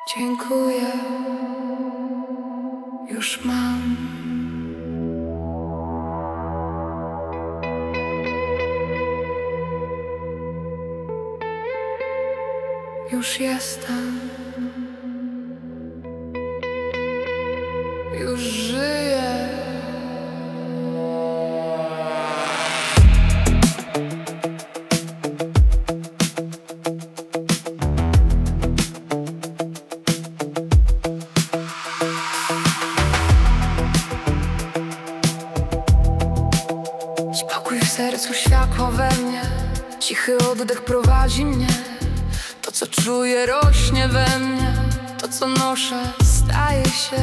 Dziękuję, już mam. Już jestem, już żyję. Spokój w sercu, światło we mnie, cichy oddech prowadzi mnie. To, co czuję, rośnie we mnie. To, co noszę, staje się.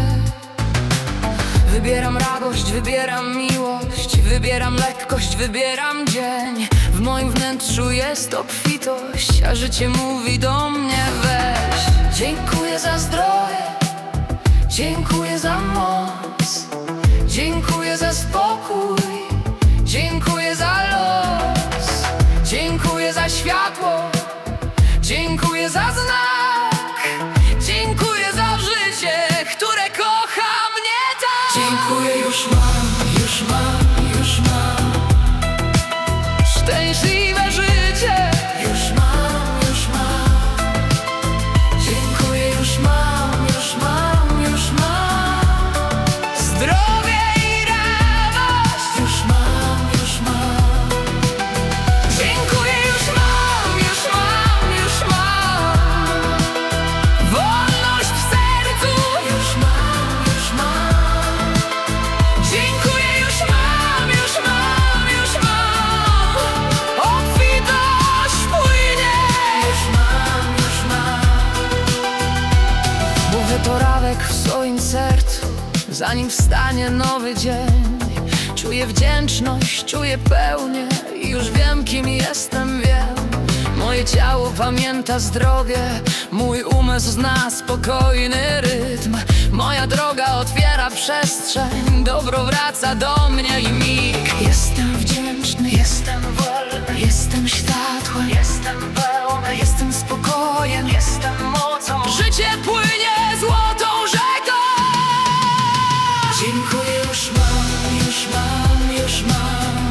Wybieram radość, wybieram miłość, wybieram lekkość, wybieram dzień. W moim wnętrzu jest obfitość, a życie mówi do mnie: weź. Dziękuję za zdrowie, dziękuję za moc, dziękuję za spokój, dziękuję za los, dziękuję za światło, dziękuję za znak, dziękuję za życie, które kocha mnie tak. Dziękuję, już mam, już mam, już mam szczęśliwe życie. Już mam, już mam. Dziękuję, już mam, już mam, już mam zdrowie i radość. Już mam, już mam. Dziękuję, już mam, już mam, już mam wolność w sercu. Już mam, już mam. Dziękuję, już mam, już mam, już mam obfitość płynie. Już mam, już mam. Mówię to Rawek w swoim sercu, zanim wstanie nowy dzień. Czuję wdzięczność, czuję pełnię i już wiem, kim jestem, wiem. Moje ciało pamięta zdrowie, mój umysł zna spokojny rytm. Moja droga otwiera przestrzeń, dobro wraca do mnie i mig. Jestem wdzięczny, jestem wolny, jestem światłem, jestem pełny, jestem spokojem, jestem mocą. Życie płynie złotą rzeką. Dziękuję, już mam, już mam, już mam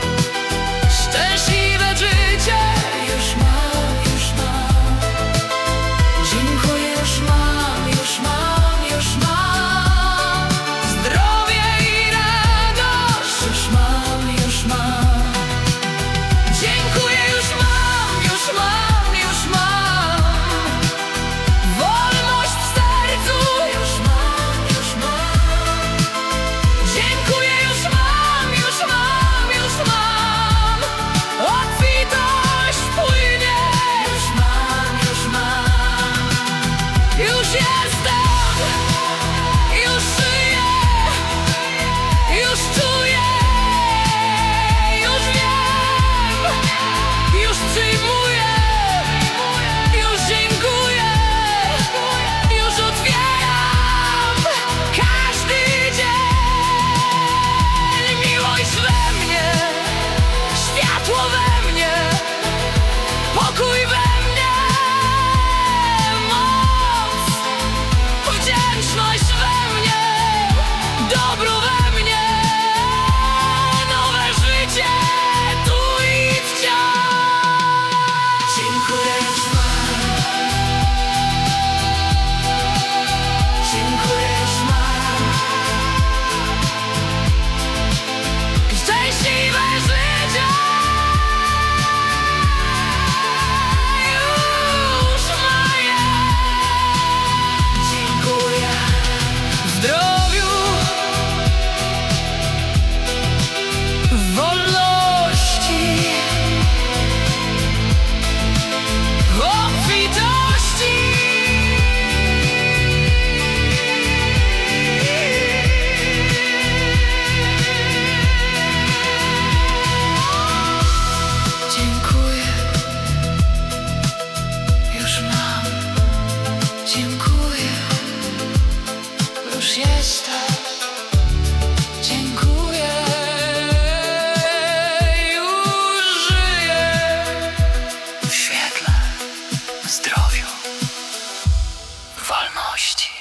szczęśliwe życie. Już mam, już mam. Dziękuję, już mam, już mam, już mam zdrowie i radość. Już mam, już mam. Dziękuję, już mam, już mam. wolności.